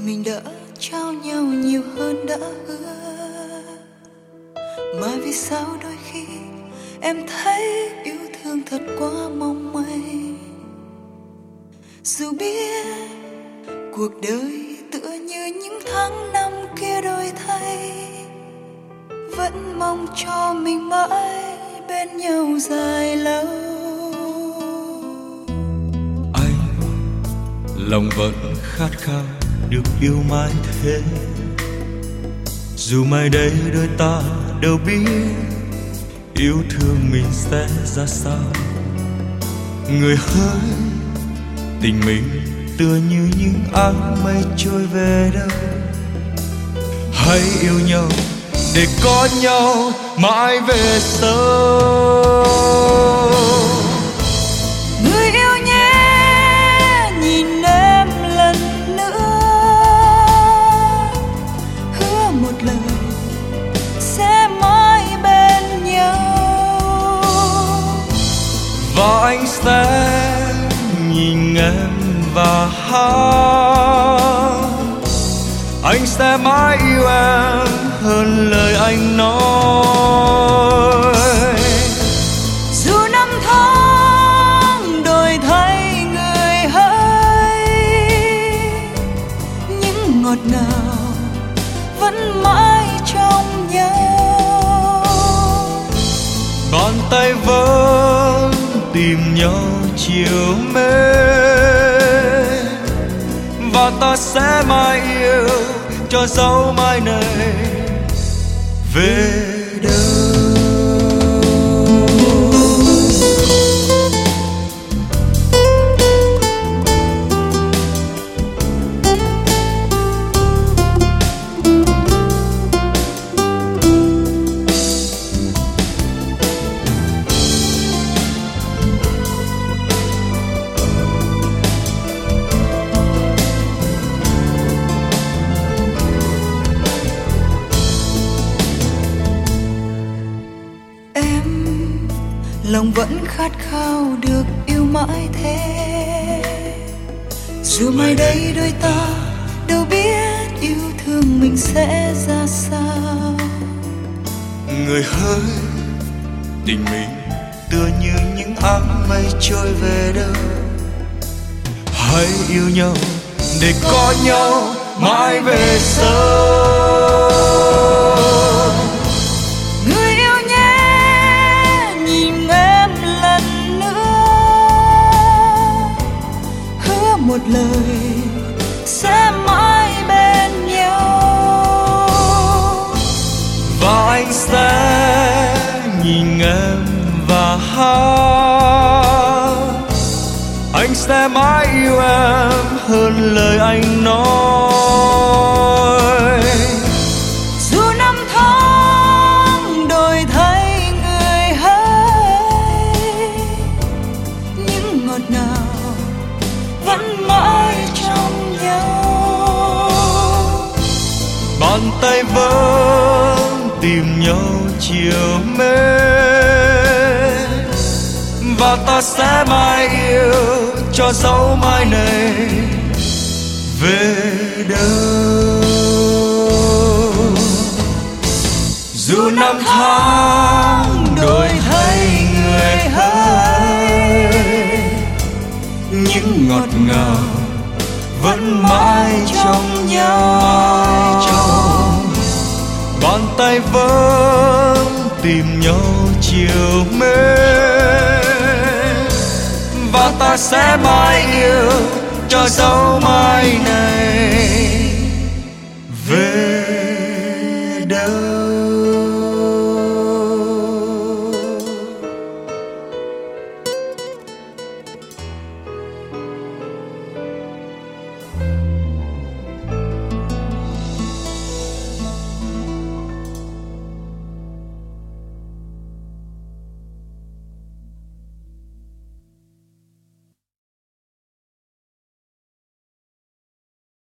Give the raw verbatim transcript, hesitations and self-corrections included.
mình đã trao nhau nhiều hơn đã hứa, mà vì sao đôi khi em thấy yêu thương thật quá mong manh. Dù biết cuộc đời tựa như những tháng năm kia đổi thay, vẫn mong cho mình mãi bên nhau dài lâu. Anh lòng vẫn khát khao được yêu mãi thế, dù mai đây đôi ta đều biết yêu thương mình sẽ ra sao. Người hỡi, tình mình tựa như những áng mây trôi về đâu. Hãy yêu nhau để có nhau mãi về sau. Người yêu nhé, nhìn em lần nữa, hứa một lời sẽ mãi bên nhau. Và anh sẽ nhìn em và hát, anh sẽ mãi yêu em hơn lời anh nói. Dù năm tháng đổi thay người hỡi, những ngọt ngào vẫn mãi trong nhau. Bàn tay vẫn tìm nhau chiều mến, và ta sẽ mãi yêu cho dấu mai này về đâu. Lòng vẫn khát khao được yêu mãi thế, dù mai đây đôi ta đâu biết yêu thương mình sẽ ra sao. Người hỡi, tình mình tựa như những áng mây trôi về đâu. Hãy yêu nhau để có nhau mãi về sau. Một lời sẽ mãi bên nhau, và anh sẽ nhìn em và hát, anh sẽ mãi yêu em hơn lời anh nói. Dù năm tháng đổi thay người hỡi, những ngọt ngào vẫn mãi trong nhau. Bàn tay vẫn tìm nhau chiều mến, và ta sẽ mãi yêu cho dấu mai này về đâu. Dù năm tháng đổi thay người hỡi, những ngọt ngào vẫn mãi trong nhau. Bàn tay vẫn tìm nhau chiều mến, và ta sẽ mãi yêu cho dấu mai này